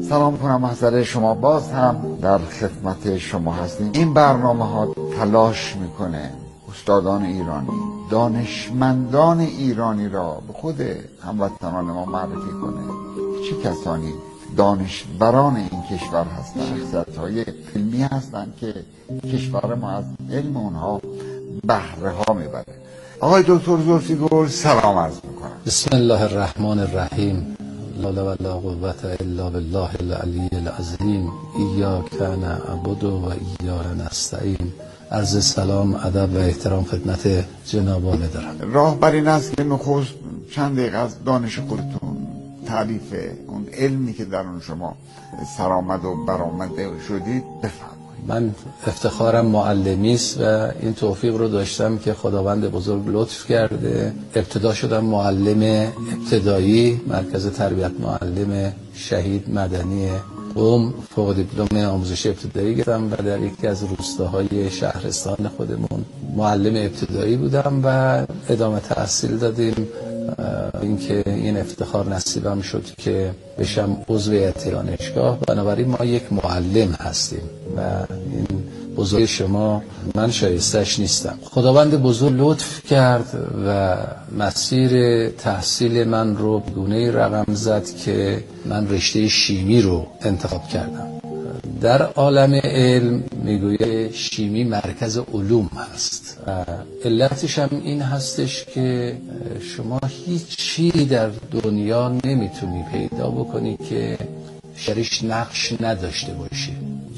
سلام کنم محضر شما، باز هم در خدمت شما هستیم. این برنامه ها تلاش میکنه استادان ایرانی، دانشمندان ایرانی را به خود هموطنان ما معرفی کنه. چه کسانی دانشوران این کشور هستند، شخصیت‌های علمی هستند که کشور ما از علم اونها بهره ها میبره. آقای دکتر زلفی گل سلام عرض میکنم. بسم الله الرحمن الرحیم. لا حول ولا قوة الا بالله العلی العظیم. ایاک نعبد و ایاک نستعین. عرض سلام، ادب و احترام خدمت جناب عالی دارم. راه بر این است که نخست چند دقیقه از دانش خودتون، تعریف اون علمی که در اون شما سرآمد و برآمده شدید بفرمایید. من افتخارم معلمی است و این توفیق رو داشتم که خداوند بزرگ لطف کرده. ابتدا شدم معلم ابتدایی مرکز تربیت معلم شهید مدنی قم، فوق دیپلم آموزش ابتدایی گرفتم و در یکی از روستاهای شهرستان خودمون معلم ابتدایی بودم و ادامه تحصیل دادیم. اینکه این افتخار نصیبم شد که بشم عضو هیئت دانشگاه. بنابراین ما یک معلم هستیم و این بزرگ شما من شایستش نیستم. خداوند بزرگ لطف کرد و مسیر تحصیل من رو به گونه‌ای رقم زد که من رشته شیمی رو انتخاب کردم. در عالم علم میگویه شیمی مرکز علوم هست و علتش هم این هستش که شما هیچی در دنیا نمیتونی پیدا بکنی که شریش نقش نداشته باشه.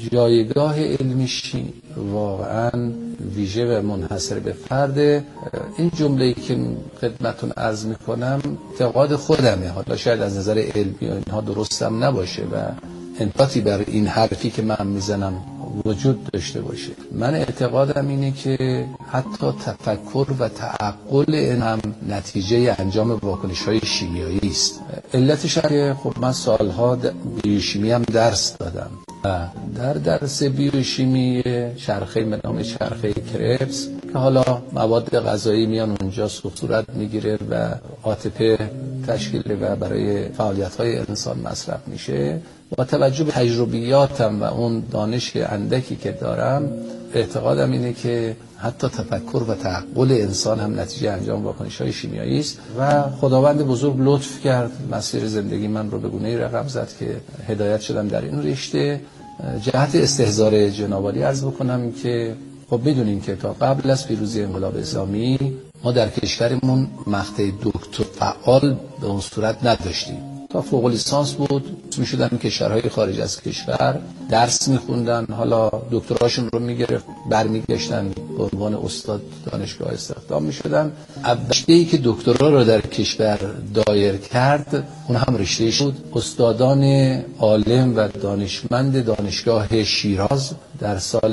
جایگاه علمی شیمی واقعا ویژه و منحصر به فرده. این جمله‌ای که خدمتتون عرض میکنم اعتقاد خودمه، حالا شاید از نظر علمی و اینها درستم نباشه و انفاتی بر این حرفی که من میزنم وجود داشته باشه. من اعتقادم اینه که حتی تفکر و تعقل هم نتیجه انجام واکنش‌های شیمیایی است. علتش که خب من سالها بیوشیمی هم درس دادم و در درس بیوشیمی چرخه به نام چرخه کربس که حالا مواد غذایی میان اونجا صورت میگیره و عاطفه تشکیل و برای فعالیت‌های انسان مصرف میشه. با توجه به تجربیاتم و اون دانش اندکی که دارم، اعتقادم اینه که حتی تفکر و تعقل انسان هم نتیجه انجام واکنش‌های شیمیایی است و خداوند بزرگ لطف کرد مسیر زندگی من رو به گونه‌ای رقم زد که هدایت شدم در این رشته. جهت استحضار جناب عالی عرض بکنم که خب بدونین که تا قبل از پیروزی انقلاب اسلامی ما در کشورمون مقطع دکتر فعال به اون صورت نداشتیم. تا فوق لیسانس بود میشدن کشورهای خارج از کشور درس میخوندن، حالا دکتراشون رو میگرفت برمیگشتن به عنوان استاد دانشگاه استخدام میشدن. رشته‌ای که دکترا رو در کشور دایر کرد اون هم رشته شد استادان عالم و دانشمند دانشگاه شیراز در سال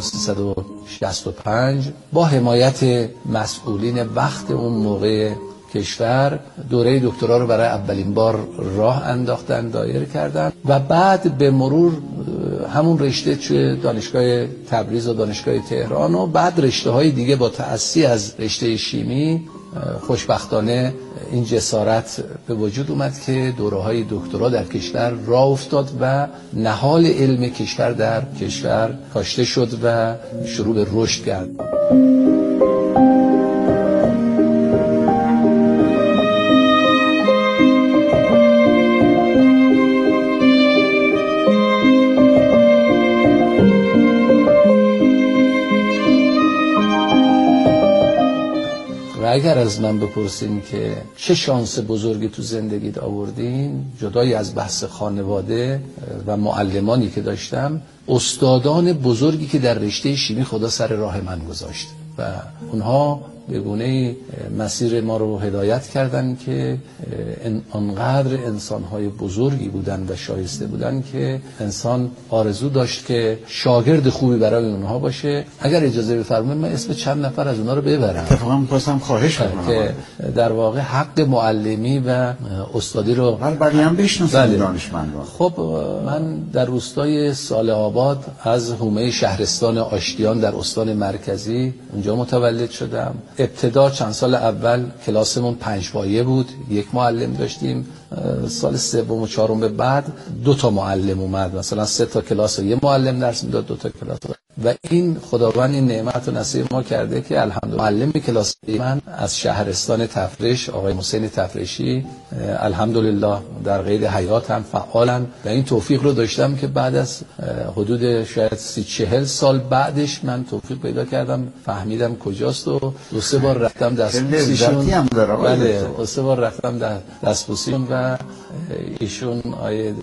1365 با حمایت مسئولین وقت اون موقع کشور دوره دکترا رو برای اولین بار راه انداختن، دایر کردن و بعد به مرور همون رشته توی دانشگاه تبریز و دانشگاه تهران و بعد رشته‌های دیگه با تأسیس از رشته شیمی خوشبختانه این جسارت به وجود اومد که دوره‌های دکترا در کشور راه افتاد و نهال علم کشور در کشور کاشته شد و شروع به رشد کرد. اگر از من بپرسین که چه شانس بزرگی تو زندگیت آوردین، جدای از بحث خانواده و معلمانی که داشتم، استادان بزرگی که در رشته شیمی خدا سر راه من گذاشت و اونها به گونه‌ای مسیر ما رو هدایت کردن که انقدر انسان‌های بزرگی بودن و شایسته بودن که انسان آرزو داشت که شاگرد خوبی برای اونها باشه. اگر اجازه بفرمایید من اسم چند نفر از اونها رو ببرم. اتفاقا می‌خواستم خواهش کنم که در واقع حق معلمی و استادی رو بقیه هم بشناسن دانشمندان. خب من در روستای ساله آباد از حومه شهرستان آشتیان در استان مرکزی اونجا متولد شدم. ابتدا چند سال اول کلاسمون 5 پایه بود، 1 معلم داشتیم. سال 3 و 4 به بعد 2 تا معلم اومد، مثلا 3 تا کلاس و 1 معلم درس میداد، 2 تا کلاس. و این خداوند این نعمت و نصیب ما کرده که الحمدلله معلم کلاس من از شهرستان تفریش آقای حسین تفریشی الحمدلله در قید حیات هم فعالن و این توفیق رو داشتم که بعد از حدود شاید 30-40 سال بعدش من توفیق پیدا کردم فهمیدم کجاست و 2-3 بار رفتم دستبوسیشون. بله 2-3 بار رفتم دستبوسیشون و ایشون آقای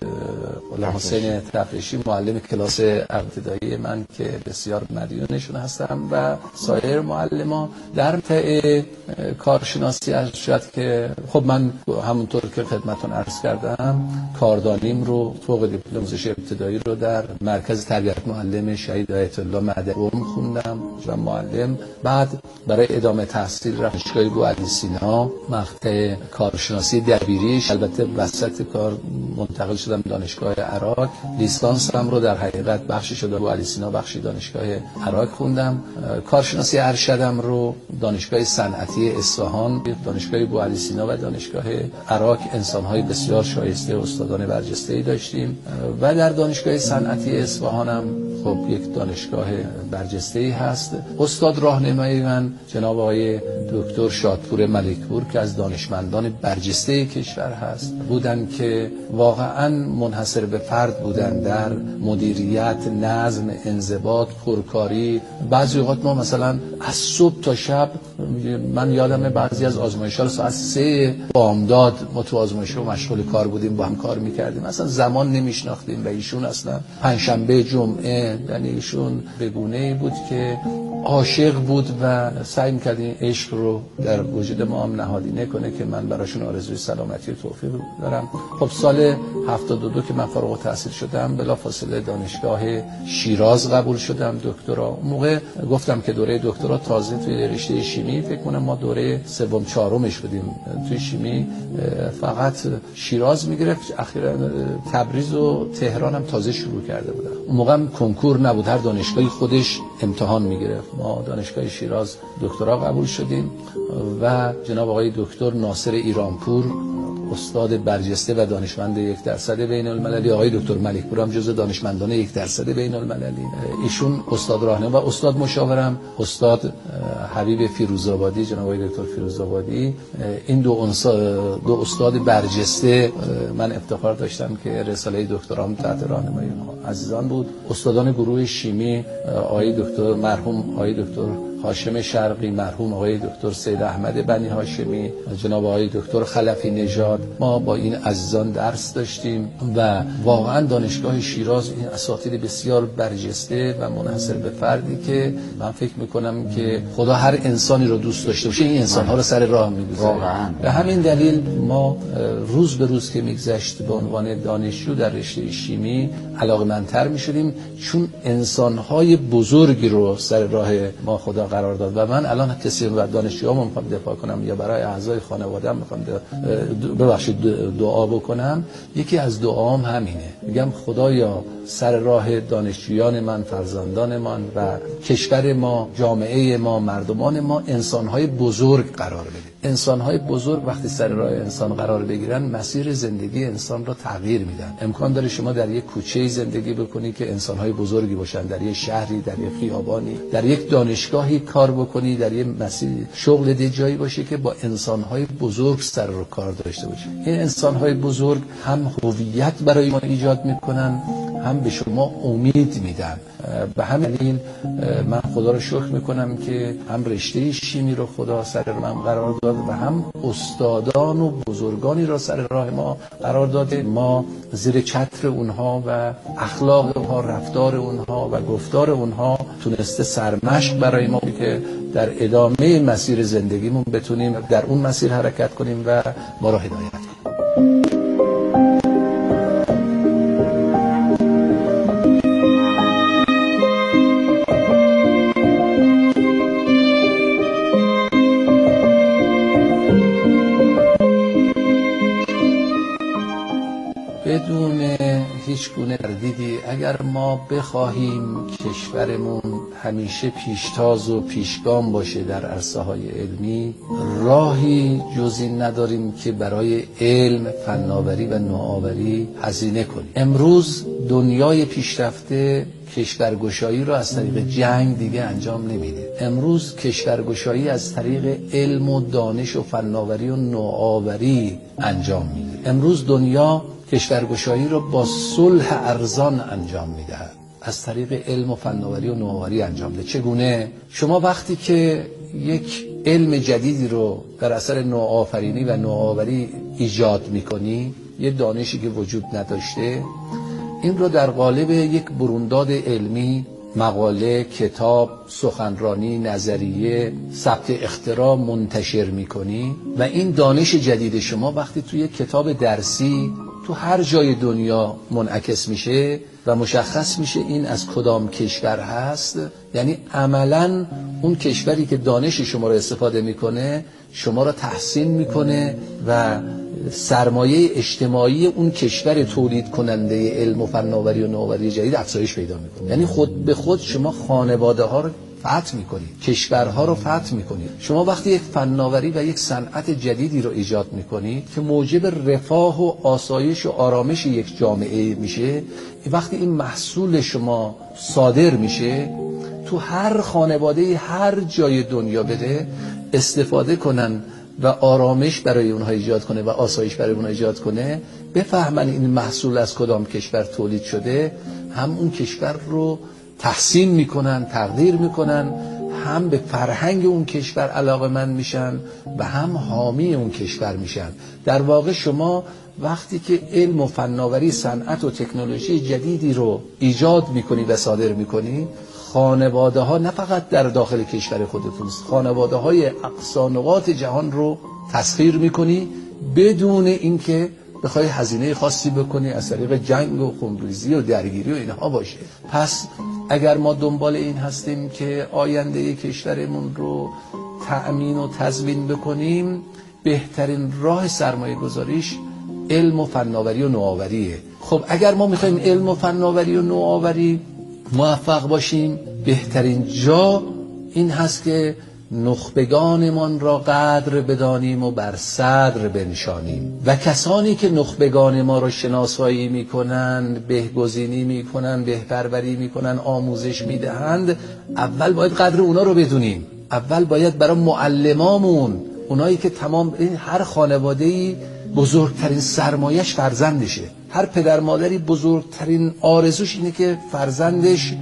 حسین تفریشی معلم کلاس ابتدایی من که بسیار مدیونشون هستم و سایر معلمان در مقطع کارشناسی ارشد که خب من همونطور که خدمتتون عرض کردم کاردانیم رو فوق دیپلم آموزش ابتدایی رو در مرکز تربیت معلم شهید آیت الله مدنی خوندم و معلم. بعد برای ادامه تحصیل رفتم دانشگاه بوعلی سینا مقطع کارشناسی دبیریش، البته وسط کار منتقل شدم دانشگاه عراق. لیسانسم رو در حقیقت بخشی شده بوعلی سینا بخشی دانشگاه عراق خوندم. کارشناسی ارشدم رو دانشگاه صنعتی اصفهان، دانشگاه بوعلی سینا و دانشگاه عراق انسان‌های بسیار شایسته استادان برجسته‌ای داشتیم و در دانشگاه صنعتی اصفهان هم خب یک دانشگاه برجسته‌ای هست. استاد راهنمای من جناب آقای دکتر شادپور ملکپور که از دانشمندان برجسته کشور هست بودن که واقعا منحصر به فرد بودن در مدیریت، نظم، انضباط، پرکاری. بعضی اوقات ما مثلا از صبح تا شب، من یادمه بعضی از آزمایش‌ها رو ساعت 3 بامداد ما تو آزمایش‌ها مشغول کار بودیم، با هم کار می‌کردیم، اصلا زمان نمی‌شناختیم و ایشون اصلا پنجشنبه جمعه، یعنی ایشون به گونه‌ای بود که عاشق بود و سعی می‌کرد این عشق رو در وجود ما هم نهادینه کنه که من براشون آرزوی سلامتی و توفیق دارم. خب سال 72 که من فارغ التحصیل شدم بلافاصله دانشگاه شیراز قبول شدم دکترا. اون موقع گفتم که دوره دکترا تازه توی رشته شیمی، فکر کنم ما دوره 3-4مش بودیم توی شیمی، فقط شیراز میگرفت، اخیراً تبریز و تهران هم تازه شروع کرده بودن. اون موقع هم کنکور نبود، هر دانشگاهی خودش امتحان میگرفت. ما دانشگاه شیراز دکترا قبول شدیم و جناب آقای دکتر ناصر ایرانپور استاد برجسته و دانشمند 1% بین المللی، آقای دکتر ملکپور هم جزو دانشمندان 1% بین المللی، ایشون استاد راهنما و استاد مشاورم استاد حبیب فیروزآبادی، جناب آقای دکتر فیروزآبادی. این دو استاد برجسته من افتخار داشتم که رساله دکترام تحت راهنمایی عزیزان بود. استادان گروه شیمی آقای دکتر مرحوم آقای دکتر هاشم شرقی، مرحوم آقای دکتر سید احمد بنی هاشمی، جناب آقای دکتر خلفی نژاد، ما با این عزیزان درس داشتیم و واقعا دانشگاه شیراز این اساتید بسیار برجسته و منحصر به فردی که من فکر میکنم که خدا هر انسانی رو دوست داشته باشه این انسان‌ها رو سر راه می‌گذاره. به همین دلیل ما روز به روز که میگذشت به عنوان دانشجو در رشته شیمی علاقه‌مندتر می‌شدیم، چون انسان‌های بزرگی رو سر راه ما خدا قرار داد و من الان کسی و دانشجوام میخوام دفاع کنم یا برای اعضای خانواده‌ام میخوام ببخشید دعا بکنم، یکی از دعاام همینه، میگم خدایا سر راه دانشجویان من، فرزندان من و کشور ما، جامعه ما، مردمان ما انسان‌های بزرگ قرار بده. انسان‌های بزرگ وقتی سر راه انسان قرار بگیرن مسیر زندگی انسان را تغییر میدن. امکان داره شما در یک کوچه‌ای زندگی بکنی که انسان‌های بزرگی باشن، در یک شهری، در یک خیابانی، در یک دانشگاهی کار بکنی، در یک مسیر شغل جایی باشی که با انسان‌های بزرگ سر و کار داشته باشی. این انسان‌های بزرگ هم هویت برای ما ایجاد میکنن، هم به شما امید میدن. به همین دلیل من خدا رو شکر میکنم که هم رشته شیمی رو خدا سر من قرار داد و هم استادان و بزرگانی را سر راه ما قرار داده. ما زیر چتر اونها و اخلاق اونها، رفتار اونها و گفتار اونها تونسته سرمشق برای ما که در ادامه مسیر زندگیمون بتونیم در اون مسیر حرکت کنیم و ما را هدایت کنیم. بدون هیچ گونه تردیدی اگر ما بخواهیم کشورمون همیشه پیشتاز و پیشگام باشه در عرصه‌های علمی، راهی جز این نداریم که برای علم، فناوری و نوآوری هزینه کنیم. امروز دنیای پیشرفته کشورگشایی رو از طریق جنگ دیگه انجام نمیده. امروز کشورگشایی از طریق علم و دانش و فناوری و نوآوری انجام میده. امروز دنیا کشورگشایی رو با صلح ارزان انجام میدهد، از طریق علم و فناوری و نوآوری انجام ده. چگونه؟ شما وقتی که یک علم جدیدی رو در اثر نوآفرینی و نوآوری ایجاد میکنی، یه دانشی که وجود نداشته، این رو در قالب یک برونداد علمی، مقاله، کتاب، سخنرانی، نظریه، ثبت اختراع منتشر میکنی و این دانش جدید شما وقتی توی کتاب درسی تو هر جای دنیا منعکس میشه و مشخص میشه این از کدام کشور هست، یعنی عملاً اون کشوری که دانش شما رو استفاده میکنه شما رو تحسین میکنه و سرمایه اجتماعی اون کشور تولید کننده علم و فناوری و نوآوری جدید افزایش پیدا میکنه. یعنی خود به خود شما خانواده ها رو فتح میکنید، کشورها رو فتح میکنید. شما وقتی یک فناوری و یک صنعت جدیدی رو ایجاد میکنید که موجب رفاه و آسایش و آرامش یک جامعه میشه، وقتی این محصول شما صادر میشه، تو هر خانواده هر جای دنیا بده استفاده کنن و آرامش برای اونها ایجاد کنه و آسایش برای اونها ایجاد کنه، بفهمن این محصول از کدام کشور تولید شده، هم اون کشور رو تحسین میکنن، تقدیر میکنن، هم به فرهنگ اون کشور علاقه‌مند میشن و هم حامی اون کشور میشن. در واقع شما وقتی که علم و فناوری، صنعت و تکنولوژی جدیدی رو ایجاد میکنی و صادر میکنی، خانواده ها نه فقط در داخل کشور خودتون، خانواده های اقصا نقاط جهان رو تسخیر میکنی بدون اینکه بخوای هزینه خاصی بکنی از طریق جنگ و خونریزی و درگیری و اینها باشه. پس اگر ما دنبال این هستیم که آینده کشورمون رو تأمین و تضمین بکنیم، بهترین راه سرمایه گذاریش علم و فناوری و نوآوریه. خب اگر ما میخوایم علم و فناوری و نوآوری موفق باشیم، بهترین جا این هست که نخبگانمان را قدر بدانیم و بر صدر بنشانیم و کسانی که نخبگان ما را شناسایی میکنند، بهگزینی میکنند، بهپروری میکنند، آموزش میدهند، اول باید قدر اونا رو بدونیم. اول باید برای معلمامون، اونایی که تمام این هر خانواده‌ای بزرگترین سرمایش فرزندشه، هر پدر مادری بزرگترین آرزوش اینه که فرزندش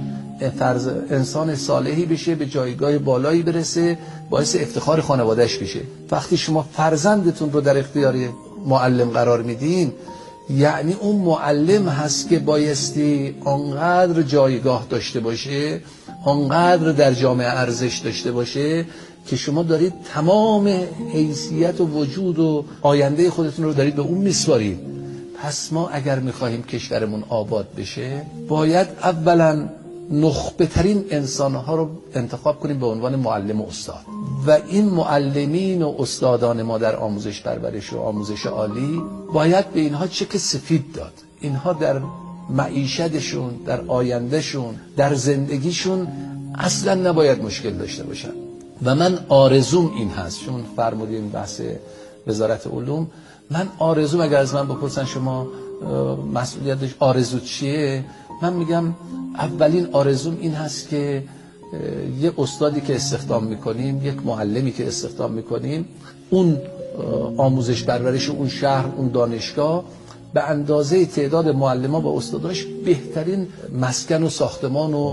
انسان صالحی بشه، به جایگاه بالایی برسه، باعث افتخار خانوادهش بشه. وقتی شما فرزندتون رو در اختیار معلم قرار میدین، یعنی اون معلم هست که بایستی آنقدر جایگاه داشته باشه، آنقدر در جامعه ارزش داشته باشه که شما دارید تمام حیثیت و وجود و آینده خودتون رو دارید به اون میسپارید. پس ما اگر میخواهیم کشورمون آباد بشه، باید اولا نخبه ترین انسانها رو انتخاب کنیم به عنوان معلم و استاد، و این معلمین و استادان ما در آموزش پرورش و آموزش عالی باید به اینها چک سفید داد. اینها در معیشتشون، در آیندهشون، در زندگیشون اصلا نباید مشکل داشته باشن. و من آرزوم این هست، چون فرمودین بحث وزارت علوم، من آرزوم اگر از من بپرسن شما مسئولیتش آرزو چیه، من میگم اولین آرزوم این هست که یه استادی که استخدام میکنیم، یک معلمی که استخدام میکنیم، اون آموزش پرورش اون شهر، اون دانشگاه به اندازه تعداد معلمان و استاداش بهترین مسکن و ساختمان و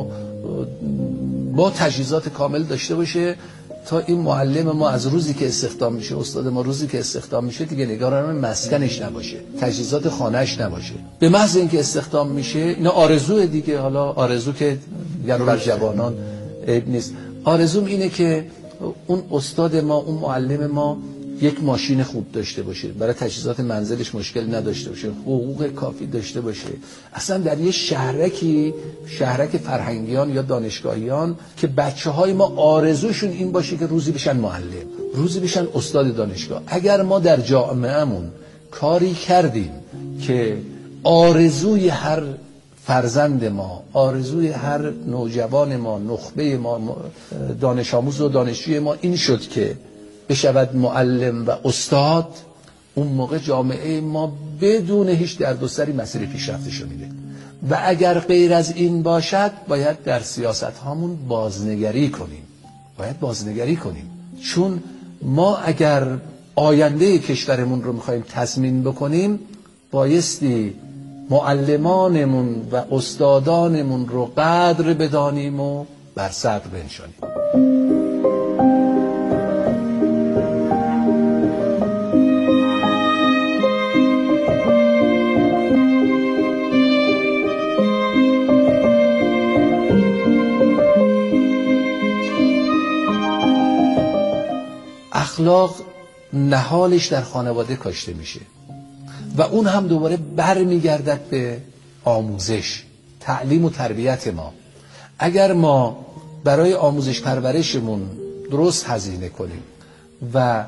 با تجهیزات کامل داشته باشه تا این معلم ما از روزی که استخدام میشه، استاد ما روزی که استخدام میشه دیگه نگران مسکنش نباشه، تجهیزات خانهش نباشه. به محض اینکه استخدام میشه، اینا آرزوه دیگه، حالا آرزو که یعنی بر جوانان عیب نیست. آرزوم اینه که اون استاد ما، اون معلم ما یک ماشین خوب داشته باشه، برای تجهیزات منزلش مشکل نداشته باشه، حقوق کافی داشته باشه. اصلا در یه شهرک فرهنگیان یا دانشگاهیان که بچه‌های ما آرزوشون این باشه که روزی بشن معلم، روزی بشن استاد دانشگاه. اگر ما در جامعهمون کاری کردیم که آرزوی هر فرزند ما، آرزوی هر نوجوان ما، نخبه ما، دانش آموز و دانشجوی ما این شد که بشود معلم و استاد، اون موقع جامعه ما بدون هیچ دردسری مسیر پیشرفتشو میره. و اگر غیر از این باشد باید در سیاست هامون بازنگری کنیم، چون ما اگر آینده کشورمون رو میخوایم تضمین بکنیم بایستی معلمانمون و استادانمون رو قدر بدانیم و بر صدر بنشانیم. اخلاق نهالش در خانواده کاشته میشه و اون هم دوباره برمیگردد به آموزش، تعلیم و تربیت ما. اگر ما برای آموزش پرورشمون درست هزینه کنیم و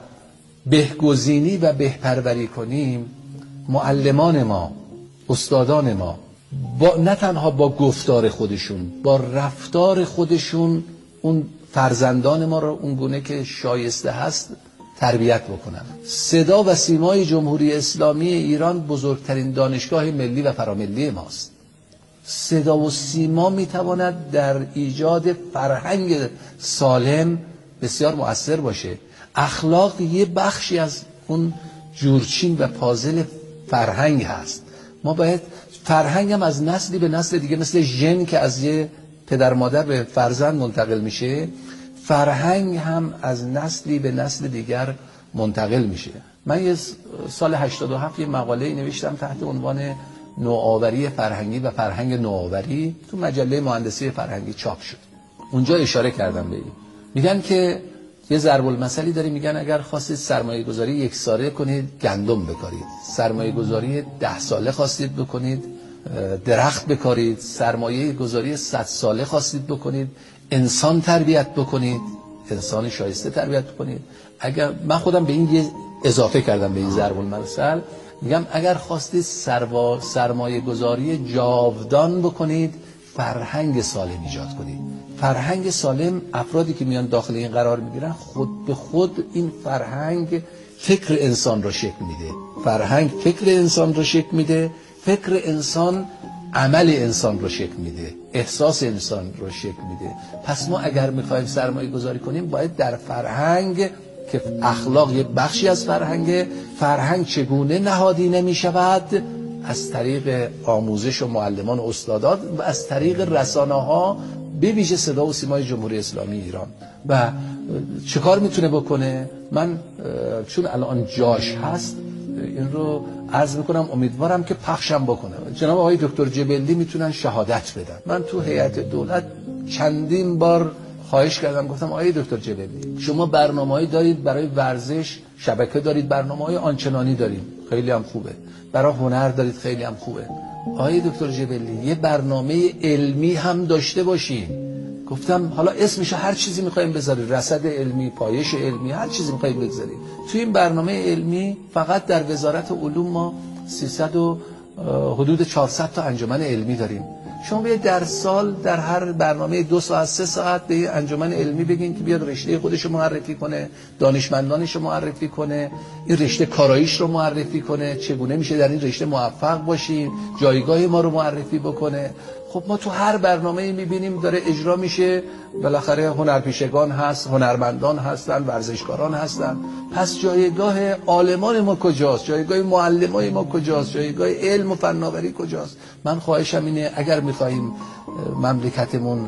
بهگزینی و بهپروری کنیم، معلمان ما، استادان ما نه تنها با گفتار خودشون، با رفتار خودشون اون فرزندان ما رو اون گونه که شایسته هست تربیت بکنن. صدا و سیمای جمهوری اسلامی ایران بزرگترین دانشگاه ملی و فراملی ماست. صدا و سیما میتواند در ایجاد فرهنگ سالم بسیار مؤثر باشه. اخلاق یه بخشی از اون جورچین و پازل فرهنگ هست. ما باید فرهنگ هم از نسلی به نسل دیگه، مثل ژن که از یه پدر مادر به فرزند منتقل میشه، فرهنگ هم از نسلی به نسل دیگر منتقل میشه. من یه سال 87 یه مقاله نوشتم تحت عنوان نوآوری فرهنگی و فرهنگ نوآوری، تو مجله مهندسی فرهنگی چاپ شد. اونجا اشاره کردم به این. میگن که یه ضرب المثلی داریم، میگن اگر خواستید سرمایه گذاری 1 ساله کنید گندم بکارید، سرمایه گذاری 10 ساله خواستید بکنید درخت بکارید، سرمایه گذاری 100 ساله خواستید بکنید انسان تربیت بکنید، انسان شایسته تربیت بکنید. اگر من خودم به این یه اضافه کردم به این ضرب المثل، میگم اگر خواستید سرمایه گذاری جاودان بکنید فرهنگ سالم ایجاد کنید. فرهنگ سالم، افرادی که میان داخل این قرار میگیرن خود به خود این فرهنگ فکر انسان رو شکل میده. فرهنگ فکر انسان رو شکل میده، فکر انسان عمل انسان رو شکل میده، احساس انسان رو شکل میده. پس ما اگر میخوایم سرمایه گذاری کنیم باید در فرهنگ که اخلاق یه بخشی از فرهنگ چگونه نهادینه میشود، از طریق آموزش و معلمان و استادان و از طریق رسانه‌ها، به ویژه صدا و سیمای جمهوری اسلامی ایران. و چه کار میتونه بکنه؟ من چون الان جاش هست این رو عرض میکنم، امیدوارم که پخشم بکنه. جناب آقای دکتر جبلی میتونن شهادت بدن. من تو هیئت دولت چندین بار خواهش کردم، گفتم آقای دکتر جبلی شما برنامه‌ای دارید برای ورزش، شبکه دارید، برنامه‌های آنچنانی داریم، خیلی هم خوبه. برای هنر دارید، خیلی هم خوبه. آقای دکتر جبلی یه برنامه علمی هم داشته باشین. گفتم حالا اسمش هر چیزی می‌خوایم بذارید، رصد علمی، پایش علمی، هر چیزی می‌خوایم بذارید. تو این برنامه علمی فقط در وزارت علوم ما 300 و حدود 400 تا انجمن علمی داریم. شما بیاید در سال در هر برنامه 2 ساعت 3 ساعت به انجمن علمی بگین که بیاد رشته خودش رو معرفی کنه، دانشمندانش رو معرفی کنه، این رشته کاراییش رو معرفی کنه، چگونه میشه در این رشته موفق باشیم، جایگاه ما رو معرفی بکنه. خب ما تو هر برنامه‌ای می‌بینیم داره اجرا میشه، بالاخره هنرپیشگان هست، هنرمندان هستن، ورزشکاران هستن. پس جایگاه عالمان ما کجاست؟ جایگاه معلمای ما کجاست؟ جایگاه علم و فناوری کجاست؟ من خواهشم اینه اگر می‌خوایم مملکتمون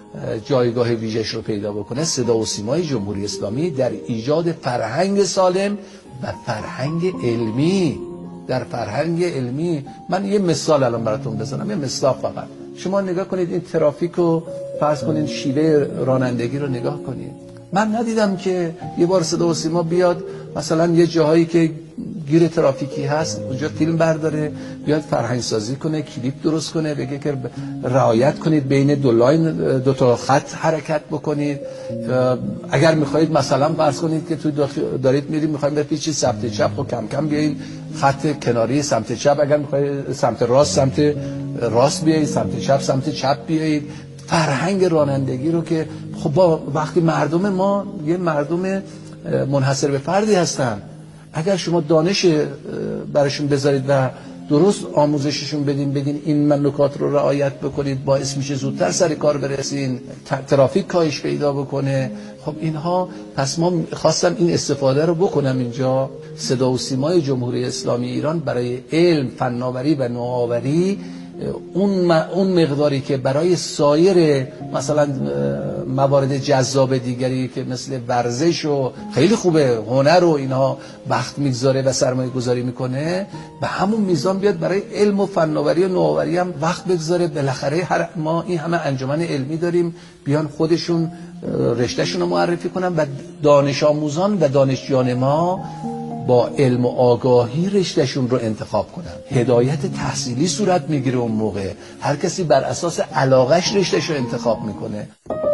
جایگاه ویژه‌اش رو پیدا بکنه، صدا و سیمای جمهوری اسلامی در ایجاد فرهنگ سالم و فرهنگ علمی. در فرهنگ علمی من یه مثال الان براتون بزنم، یه مثال فقط. شما نگاه کنید این ترافیک رو فرض کنید، شیوه رانندگی رو نگاه کنید. من ندیدم که یه بار صدا و سیما بیاد مثلا یه جاهایی که گیر ترافیکی هست اونجا فیلم برداره، بیاد فرهنگ سازی کنه، کلیپ درست کنه، بگه که رعایت کنید بین دو لاین دو تا خط حرکت بکنید. اگر میخواهید مثلا فرض کنید که توی دارید میرید میخواید بپیچید سمت چپ و کم کم بیاین خط کناری سمت چپ، اگر میخواید سمت راست بیایید، سمت چپ بیایید. فرهنگ رانندگی رو که خب با وقتی مردم ما یه مردم منحصر به فردی هستن، اگر شما دانش براشون بذارید و درست آموزششون بدین، بگین این نکات رو رعایت بکنید، باعث میشه زودتر سر کار برسین، ترافیک کاهش پیدا بکنه. خب اینها، پس ما خواستم این استفاده رو بکنم اینجا. صدا و سیمای جمهوری اسلامی ایران برای علم، فناوری و نوآوری اون مقداری که برای سایر مثلا موارد جذاب دیگری که مثل ورزش و خیلی خوبه، هنر و اینها وقت میگذاره و سرمایه گذاری میکنه، به همون میزان بیاد برای علم و فناوری و نوآوری هم وقت بگذاره. بالاخره ما این همه انجمن علمی داریم، بیان خودشون رشتهشون رو معرفی کنن و دانش آموزان و دانشجویان ما با علم و آگاهی رشتهشون رو انتخاب کنن. هدایت تحصیلی صورت میگیره اون موقع، هر کسی بر اساس علاقش رشتهش رو انتخاب میکنه.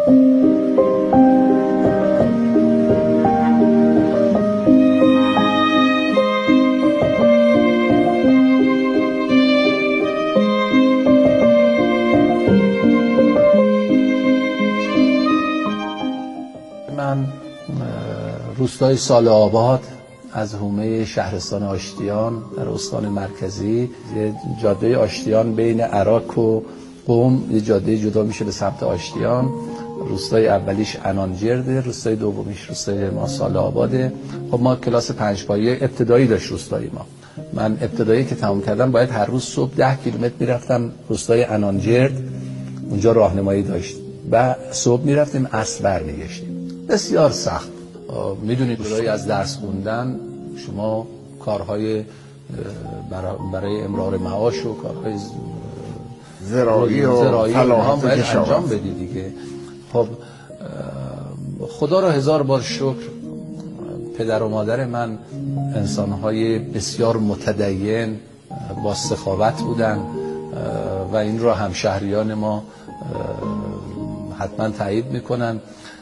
من روستای سال‌آباد از حومه شهرستان آشتیان در استان مرکزی، یه جاده آشتیان بین عراق و قم، یه جاده جدا میشه به سمت آشتیان. روستای اولیش انانجرده، روستای دومیش روستای ما سال‌آباده. خب ما کلاس 5 پایه ابتدایی داشت روستای ما. من ابتدایی که تمام کردم باید هر روز صبح 10 کیلومتر میرفتم روستای انانجرد، اونجا راهنمایی داشت و صبح میرفتیم عصر برمیگشتیم. بسیار سخت. میدونید برای از درس خوندن شما کارهای برای امرار معاش و کارهای زراعی هم باید انجام بدی دیگه. خب خدا را هزار بار شکر، پدر و مادر من انسانهای بسیار متدین با سخاوت بودن و این را همشهریان ما حتما تایید میکنن.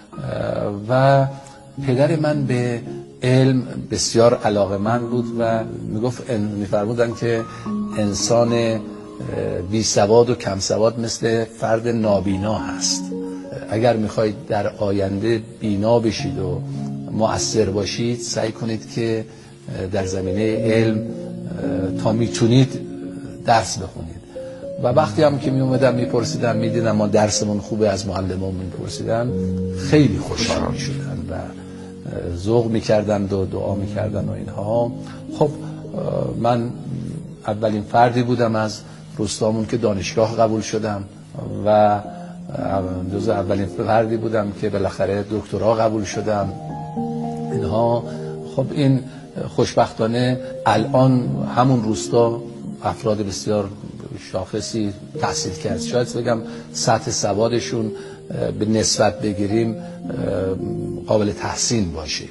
و پدر من به علم بسیار علاقه‌مند بود و میفرمودن که انسان بی سواد و کم سواد مثل فرد نابینا هست. اگر میخواید در آینده بینا بشید و مؤثر باشید، سعی کنید که در زمینه علم تا میتونید درس بخونید. و وقتی هم که میومدم میپرسیدم، میدیدم ما درسمون خوبه، از معلممون میپرسیدم، خیلی خوشحال میشدن و ذوق میکردن و دعا میکردن و اینها. خب من اولین فردی بودم از روستامون که دانشگاه قبول شدم و جزو اولین فردی بودم که بالاخره دکترا قبول شدم اینها. خب این خوشبختانه الان همون روستا افراد بسیار شاخصی تحصیل کرد، شاید بگم سطح سوادشون به نسبت بگیریم قابل تحسین باشه.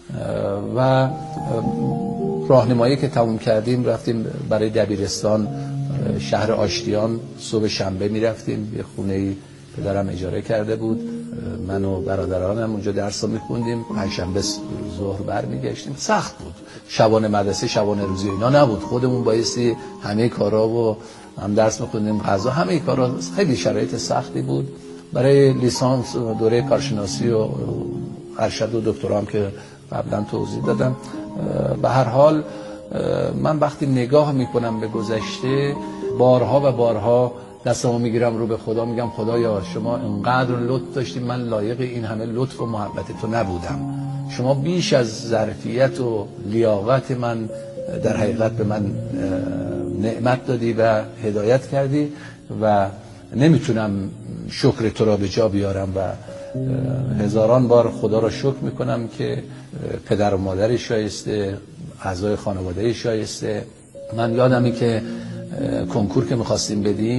و راهنمایی که تموم کردیم رفتیم برای دبیرستان شهر آشتیان. صبح شنبه میرفتیم، یه خونه پدرم اجاره کرده بود، من و برادرانم اونجا درس رو میخوندیم. پنجشنبه ظهر برمیگشتیم. سخت بود، شبانه مدرسه، شبانه روزی اینا نبود، خودمون بایستی همه کارا و هم درس میخوندیم، غذا، همه کارا. خیلی شرایط سختی بود. برای لیسانس دوره کارشناسی و ارشد و دکترا هم که قبلا توضیح دادم. به هر حال من وقتی نگاه میکنم به گذشته، بارها و بارها دستمو میگیرم رو به خدا، میگم خدایا شما انقدر لطف داشتی، من لایق این همه لطف و محبت تو نبودم. شما بیش از ظرفیت و لیاقت من در حقیقت به من نعمت دادی و هدایت کردی و نمیتونم شکر تو را به جا بیارم و هزاران بار خدا را شکر میکنم که پدر و مادر شایسته، اعضای خانواده شایسته. من یادمی که کنکور که میخواستیم بدیم،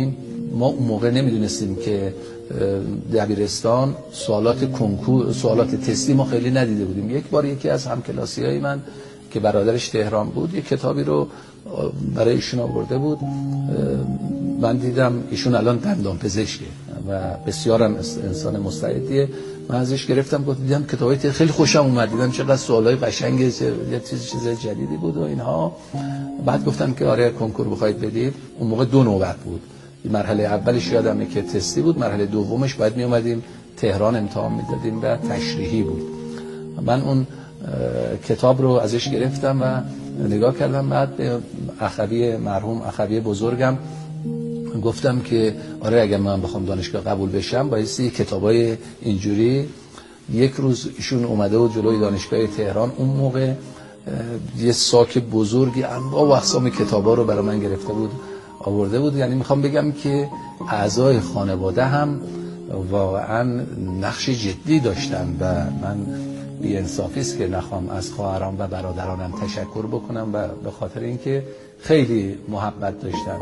ما اون موقع نمیدونستیم که دبیرستان سوالات کنکور، سوالات تستی ما خیلی ندیده بودیم. یک بار یکی از همکلاسی‌های من که برادرش تهران بود یک کتابی رو برای ایشون آورده بود. من دیدم ایشون الان دندان پزشکه و بسیارم انسان مستعدیه. من ازش گرفتم، گفت دیدم کتابای خیلی خوشم اومد، دیدم چقدر سوالای قشنگه، یه چیز جدیدی بود و اینها. بعد گفتم که آره کنکور بخواید بدید. اون موقع 2 نوبت بود. مرحله اولش یادمه که تستی بود، مرحله دومش باید می اومدیم تهران امتحان میدادیم و تشریحی بود. من اون کتاب رو ازش گرفتم و نگاه کردم. بعد به اخوی مرحوم اخوی بزرگم گفتم که آره اگر من بخوام دانشگاه قبول بشم بایستی کتابای اینجوری. یک روز ایشون اومده بود جلوی دانشگاه تهران، اون موقع یه ساک بزرگی انواع و اقسام کتابا رو برای من گرفته بود آورده بود. یعنی میخوام بگم که اعضای خانواده هم واقعا نقش جدی داشتن و من بی‌انصافی است که نخوام از خواهرام و برادرانم تشکر بکنم و به خاطر اینکه خیلی محبت داشتن.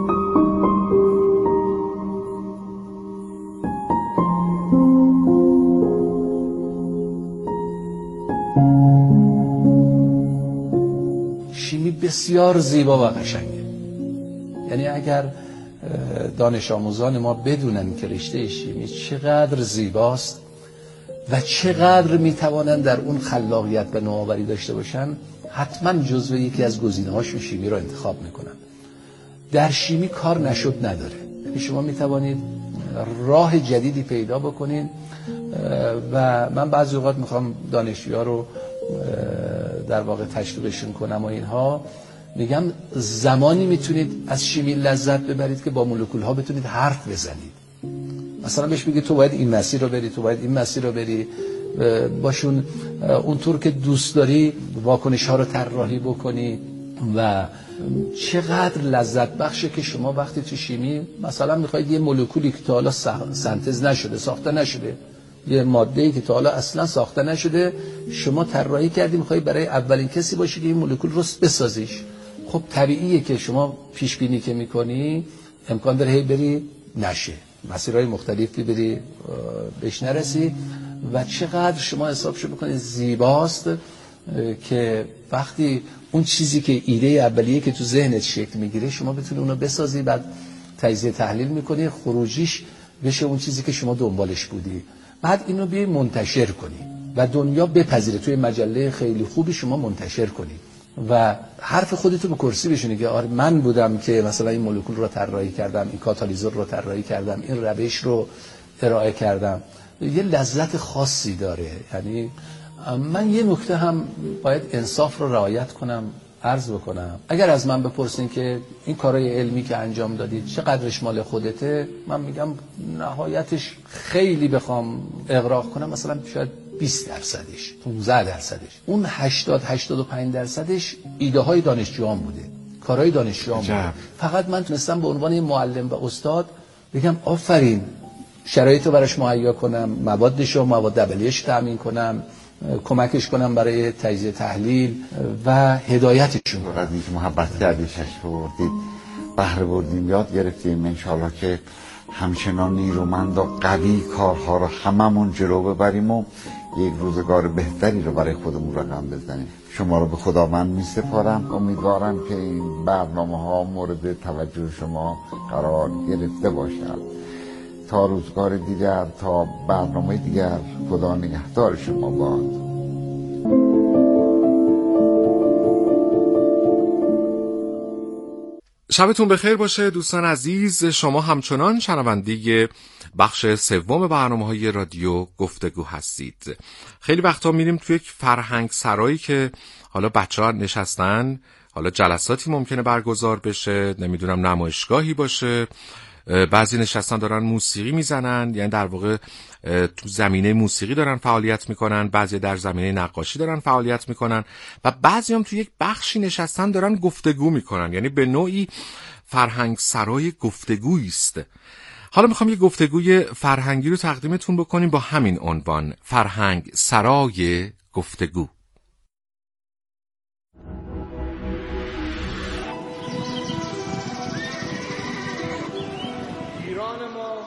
شیمی بسیار زیبا و قشنگه. یعنی اگر دانش آموزان ما بدونن که رشته شیمی چقدر زیباست و چقدر میتوانن در اون خلاقیت و نوآوری داشته باشن، حتما جزو یکی از گزینه‌هاشون شیمی رو انتخاب میکنن. در شیمی کار نشد نداره. یعنی شما میتوانید راه جدیدی پیدا بکنید و من بعضی اوقات میخوام دانشجوها رو در واقع تشویقشون کنم و اینها، میگم زمانی میتونید از شیمی لذت ببرید که با مولکول ها بتونید حرف بزنید. مثلا بهش بگید تو باید این مسیر رو بری، تو باید این مسیر رو بری، باشون اونطور که دوست داری واکنش ها رو طراحی بکنی. و چقدر لذت بخشه که شما وقتی تو شیمی مثلا میخواید یه مولکولی که تا حالا سنتز نشده، ساخته نشده، یه ماده‌ای که تا حالا اصلا ساخته نشده، شما طراحی کردی، میخواید برای اولین کسی باشی که این مولکول رو بسازیش. خب طبیعیه که شما پیش بینی که میکنی امکان داره هی بری نشه، مسیرهای مختلفی بری بهش نرسی. و چقدر شما حسابشو بکنید زیباست که وقتی اون چیزی که ایده اولیه که تو ذهنت شکل میگیره شما بتونی اونو بسازی، بعد تجزیه تحلیل میکنی، خروجیش بشه اون چیزی که شما دنبالش بودی، بعد اینو بیای منتشر کنی و دنیا بپذیره، توی مجله خیلی خوبی شما منتشر کنی و حرف خودتو به کرسی بشونی که آره من بودم که مثلا این مولکول رو طراحی کردم، این کاتالیزور رو طراحی کردم، این روش رو ارائه کردم. یه لذت خاصی داره. یعنی من یه نکته هم باید انصاف رو رعایت کنم، عرض بکنم. اگر از من بپرسین که این کارهای علمی که انجام دادید چقدرش مال خودته، من میگم نهایتش خیلی بخوام اغراق کنم مثلا شاید 20%، 15%. اون 80-85% ایده های دانشجویان بوده، کارهای دانشجویان بوده. فقط من تونستم به عنوان معلم و استاد بگم آفرین، شرایط رو براش مهیا کنم، موادش و مواد اولیه‌اش تامین کنم، کمکش کنم برای تجزیه تحلیل و هدایتشون کنم. از اینکه محبت کردید، شش بردید، بهره بردیم، یاد گرفتیم. انشالله که همچنان نیرومند و قوی کارها رو هممون جلو ببریم و یک روزگار بهتری رو برای خودمون رقم بزنیم. شما رو به خداوند می سپارم. امیدوارم که این برنامه ها مورد توجه شما قرار گرفته باشد. تا روزگار دیگر، تا برنامه دیگر، خدا نگهدار شما باد. شبتون بخیر باشه دوستان عزیز. شما همچنان شنونده بخش سوم برنامه‌های رادیو گفتگو هستید. خیلی وقتا میریم توی یک فرهنگ سرایی که حالا بچه‌ها نشستن، حالا جلساتی ممکنه برگزار بشه، نمیدونم نمایشگاهی باشه، بعضی نشستن دارن موسیقی میزنن، یعنی در واقع تو زمینه موسیقی دارن فعالیت میکنن، بعضی در زمینه نقاشی دارن فعالیت میکنن و بعضی هم تو یک بخشی نشستن دارن گفتگو میکنن، یعنی به نوعی فرهنگ سرای گفتگویی است. حالا میخوام یک گفتگوی فرهنگی رو تقدیمتون بکنیم با همین عنوان، فرهنگ سرای گفتگو.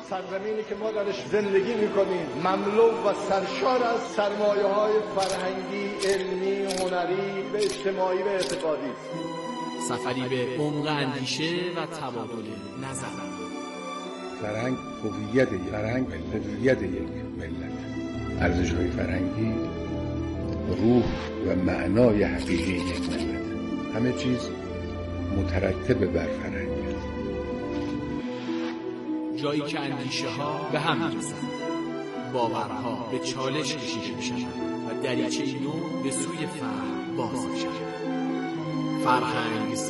سرزمینی که ما درش زندگی میکنیم مملو و سرشار از سرمایه‌های فرهنگی، علمی، هنری و اجتماعی و اعتقادی است. سفری به عمق اندیشه و تبادل نظر. فرهنگ هویت یک ملت. ارزش‌های فرهنگی روح و معنای حقیقی یک ملت. همه چیز مترتب بر فرهنگ. جایی که اندیشه ها به هم می‌رسند، باورها به چالش کشیده می‌شوند و دریچه نو به سوی فهم باز می‌شود. فرهنگ